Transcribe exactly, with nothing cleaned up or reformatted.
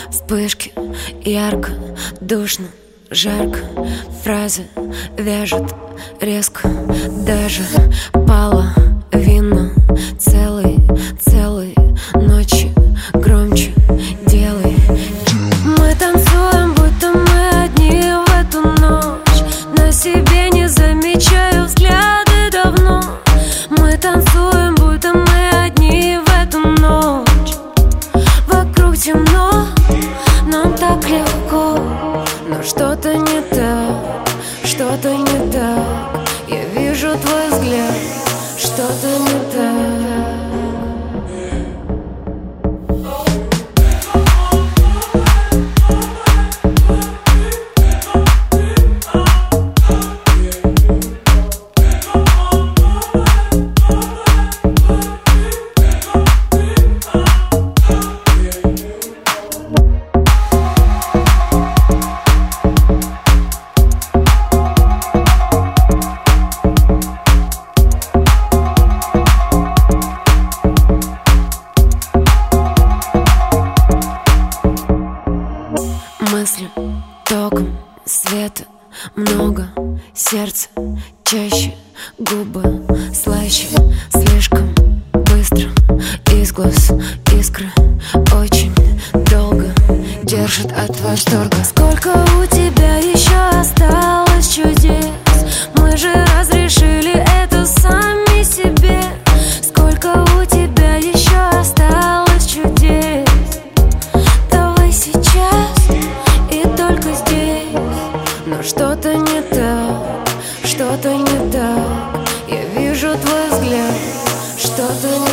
Вспышки, ярко, душно, жарко. Фразы вяжут резко. Даже половина целой, целой ночи громче делай. Мы танцуем, будто мы одни в эту ночь. На себе не замечаю взгляды давно. Мы танцуем, будто мы одни в эту ночь. Вокруг темно, нам так легко. Но что-то не так, что-то не так. Я вижу твой взгляд, что-то не так. Мысли током света много, сердце чаще, губы слаще. Слишком быстро из глаз искры, очень долго держит от восторга. Сколько у тебя еще осталось чудес? Мы же разрешили это сами себе. Сколько у тебя еще осталось чудес? Давай сейчас и только здесь. Но что-то не так, что-то не так. Я вижу твой взгляд, что-то не